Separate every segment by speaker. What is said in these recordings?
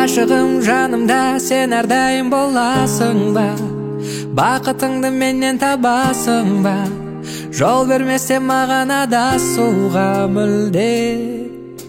Speaker 1: Ашығым жанымда сен әрдайым боласың ба? Бақытыңды менен табасың ба? Жол бермесе маған адасуға мүлде.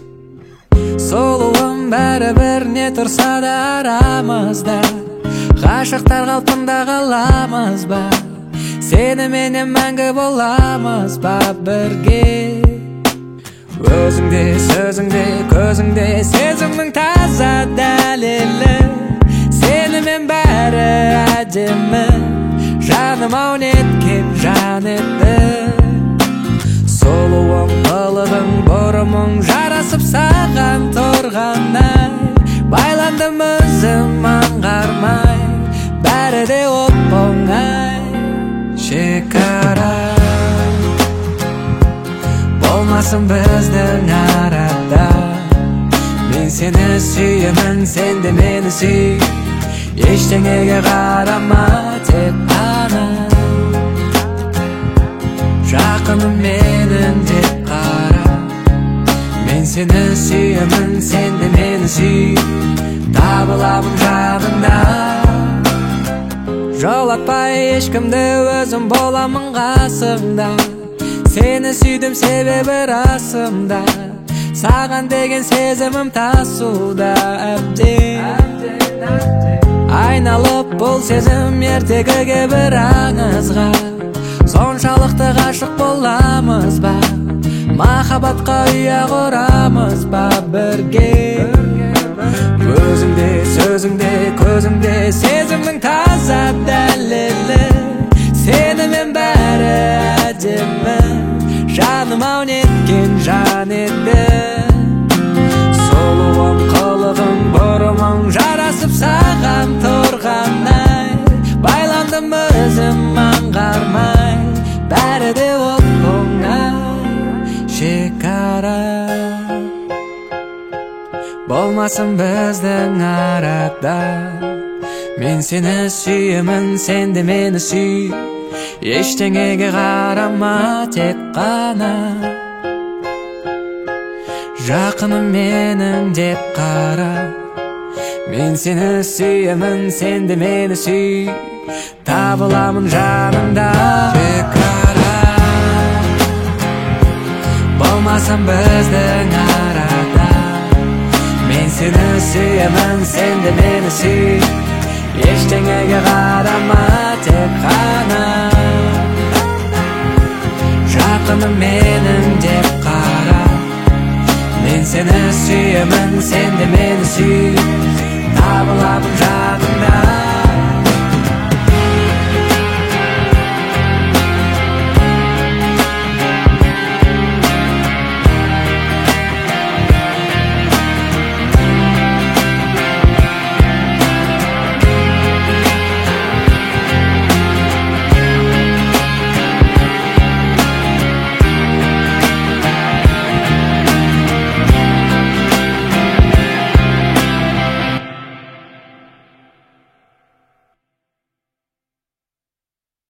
Speaker 1: Сұлуым бәрібір не тұрса да арамызда, ғашықтар қалпында қаламыз ба? Сені менен мәңгі боламыз ба бірге? Өзіңде, сөзіңде, көзіңде сезімнің таза дәлелі. Сенімен бәрі әдемі, жаным-ау неткен жан етті. Сұлуым, қылығың, бұрымың жарасып саған тұрғандай, байландым өзім аңғармай, бәрі де оп-оңай. Шекара болмасын біздің арада, мен сені сүйемін, сен де мені сүй. Ештеңеге қарама, тек қана жақыным менің деп қара. Мен сені сүйемін, сен де мені сүй. Табыламын жағында, жолатпай ешкімді, өзім боламын қасыңда. Сені сүйдім себебі расымда, саған деген сезімім тасуда әбден. Айналып бұл сезім ертегіге бір аңызға, соншалықты ғашық боламыз ба? Махаббатқа ұя құрамыз ба бірге? Өзіңде, сөзіңде, көзіңде сезімнің таза дәлелі. Сенімен бәрі әдемі, жаным-ау неткен жан еді. Сұлуым, қылығың, бұрымың жарасып саған тұрғандай, байландым өзім аңғармай, бәрі де оп-оңай. Шекара болмасын біздің арада, мен сені сүйемін, сен де мені сүй. Ештеңеге қарама, тек қана жақыным менің деп қара. Мен сені сүйемін, сен де мені сүй. Табыламын жанымда. Шекара болмасын біздің арада, мен сені сүйемін, сен де мені сүй. Ештеңеге қарама, тек қана жақыным менің деп қара. Мен сені сүйемін, сен де мені сүй. Табыламын